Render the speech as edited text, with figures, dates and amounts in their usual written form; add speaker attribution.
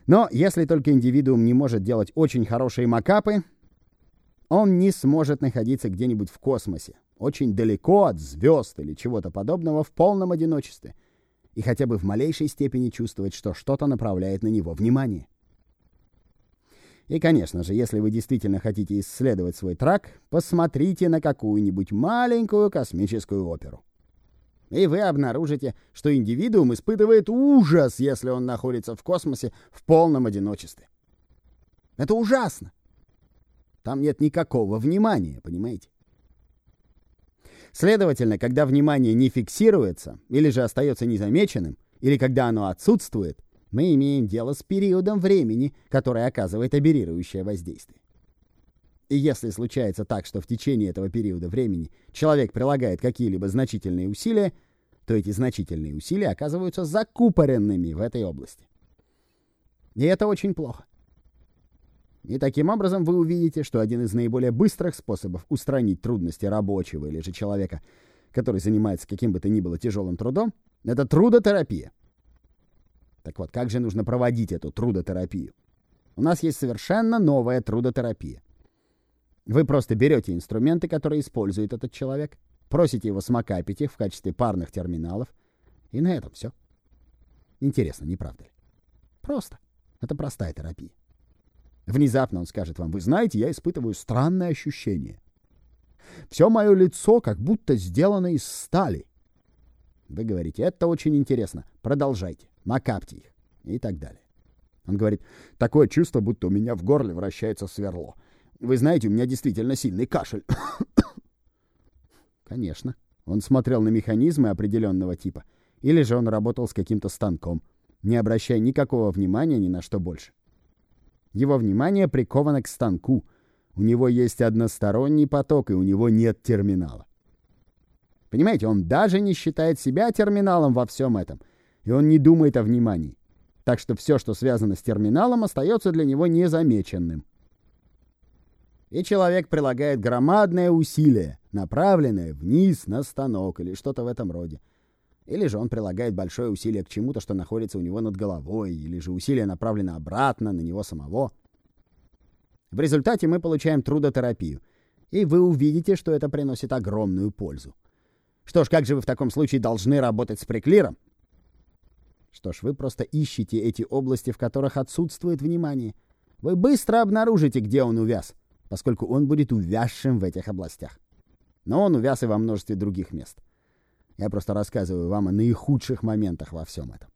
Speaker 1: Но если только индивидуум не может делать очень хорошие макапы, он не сможет находиться где-нибудь в космосе, очень далеко от звезд или чего-то подобного в полном одиночестве, и хотя бы в малейшей степени чувствовать, что что-то направляет на него внимание. И, конечно же, если вы действительно хотите исследовать свой трак, посмотрите на какую-нибудь маленькую космическую оперу. И вы обнаружите, что индивидуум испытывает ужас, если он находится в космосе в полном одиночестве. Это ужасно. Там нет никакого внимания, понимаете? Следовательно, когда внимание не фиксируется, или же остается незамеченным, или когда оно отсутствует, мы имеем дело с периодом времени, который оказывает аберрирующее воздействие. И если случается так, что в течение этого периода времени человек прилагает какие-либо значительные усилия, то эти значительные усилия оказываются закупоренными в этой области. И это очень плохо. И таким образом вы увидите, что один из наиболее быстрых способов устранить трудности рабочего или же человека, который занимается каким бы то ни было тяжелым трудом, это трудотерапия. Так вот, как же нужно проводить эту трудотерапию? У нас есть совершенно новая трудотерапия. Вы просто берете инструменты, которые использует этот человек, просите его смакапить их в качестве парных терминалов, и на этом все. Интересно, не правда ли? Просто. Это простая терапия. Внезапно он скажет вам: вы знаете, я испытываю странное ощущение. Все мое лицо как будто сделано из стали. Вы говорите: это очень интересно, продолжайте, макапьте их и так далее. Он говорит: такое чувство, будто у меня в горле вращается сверло. Вы знаете, у меня действительно сильный кашель. Конечно, он смотрел на механизмы определенного типа, или же он работал с каким-то станком, не обращая никакого внимания ни на что больше. Его внимание приковано к станку. У него есть односторонний поток, и у него нет терминала. Понимаете, он даже не считает себя терминалом во всем этом, и он не думает о внимании. Так что все, что связано с терминалом, остается для него незамеченным. И человек прилагает громадное усилие, направленное вниз на станок или что-то в этом роде. Или же он прилагает большое усилие к чему-то, что находится у него над головой, или же усилие направлено обратно на него самого. В результате мы получаем трудотерапию, и вы увидите, что это приносит огромную пользу. Что ж, как же вы в таком случае должны работать с приклиром? Что ж, вы просто ищете эти области, в которых отсутствует внимание. Вы быстро обнаружите, где он увяз, поскольку он будет увязшим в этих областях. Но он увяз и во множестве других мест. Я просто рассказываю вам о наихудших моментах во всем этом.